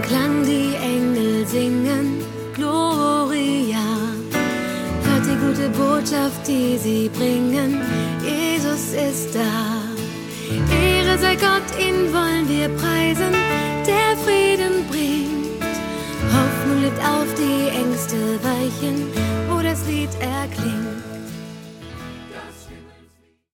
Klang die Engel singen Gloria. Hört die gute Botschaft, die sie bringen, Jesus ist da. Ehre sei Gott, ihn wollen wir preisen, der Frieden bringt. Hoffnung lebt auf, die Ängste weichen, wo das Lied erklingt.